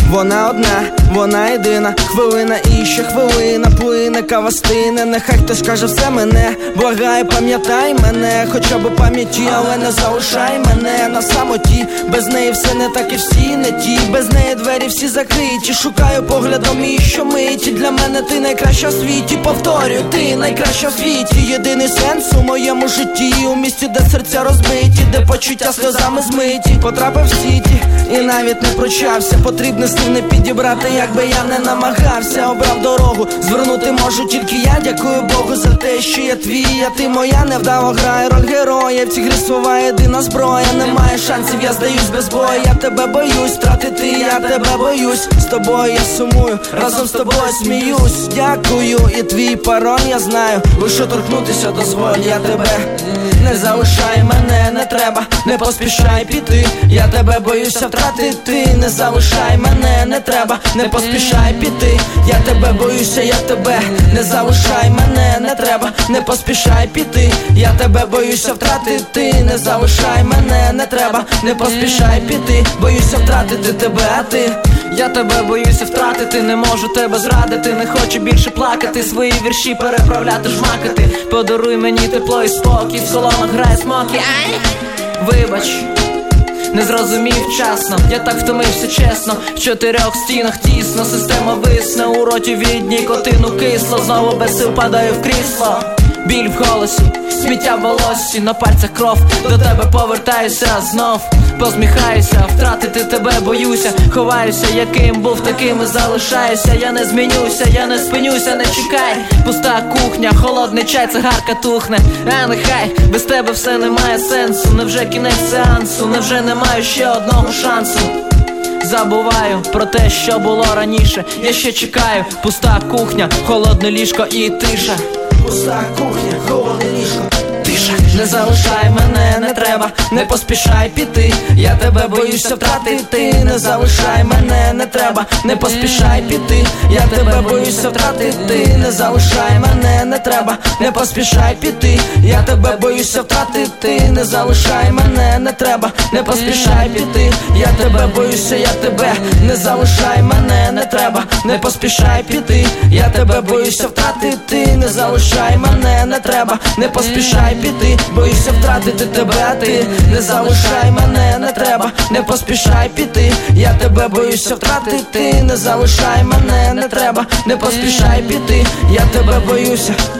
Вона одна, вона єдина, хвилина і ще хвилина плине, кава стине. Нехай хтось каже все мене, благає, пам'ятай мене, хоча б пам'яті, але не залишай мене на самоті. Без неї все не так і всі не ті, без неї двері всі закриті. Шукаю поглядом і щомиті, для мене ти найкраща в світі. Повторюю, ти найкраща в світі. Єдиний сенс у моєму житті, у місті, де серця розбиті, де почуття сльозами змиті. Потрапив в сіті і навіть не прощався, потрібне слів не підібрати, якби я не намагався. Обрав дорогу, звернути можу тільки я. Дякую Богу за те, що я твій, а ти моя. Невдало грає роль героя, в цій грі слова єдина зброя. Немає шансів, я здаюсь без бою. Я тебе боюсь втратити, я тебе боюсь. З тобою я сумую, разом з тобою сміюсь. Дякую, і твій пароль я знаю, лише торкнутися дозволь. Я тебе не залишай мене, не треба, не поспішай піти. Я тебе боюся втратити, не залишай мене, не треба, не поспішай піти. Я тебе боюся, я тебе, не залишай мене, не треба, не поспішай піти. Я тебе боюся втратити, не залишай мене, не треба, не поспішай піти. Боюся втратити тебе, а ти? Я тебе боюся втратити, не можу тебе зрадити. Не хочу більше плакати, свої вірші переправляти, жмакати. Подаруй мені тепло і спокій, в соломах грає смокі. Вибач, не зрозумів вчасно, я так втомився чесно. В 4 стінах тісно, система висне, у роті від нікотину кисло. Знову без сил падаю в крісло. Біль в голосі, сміття в волоссі, на пальцях кров. До тебе повертаюся знов, посміхаюся, втратити тебе боюся. Ховаюся, яким був, таким і залишаюся. Я не змінюся, я не спинюся, не чекай. Пуста кухня, холодний чай, цигарка тухне. А нехай, без тебе все не має сенсу. Невже кінець сеансу, невже не маю ще одного шансу? Забуваю про те, що було раніше. Я ще чекаю, пуста кухня, холодне ліжко і тиша. Пуста кухня, холодне ліжко, тиша. Не залишай мене, не треба, не поспішай піти. Я тебе боюся втратити, не залишай мене, не треба, не поспішай піти. Я тебе боюся втратити, не залишай мене, не треба, не поспішай піти. Я тебе боюся втратити, не залишай мене, не треба, не поспішай піти. Я тебе боюся, я тебе, не залишай мене, не треба, не поспішай піти. Я тебе боюся втратити, не залишай мене, не треба, не поспішай піти. Боюся втратити тебе, а ти? Не залишай мене, не треба, не поспішай піти. Я тебе боюся втратити, не залишай мене, не треба, не поспішай піти. Я тебе боюся.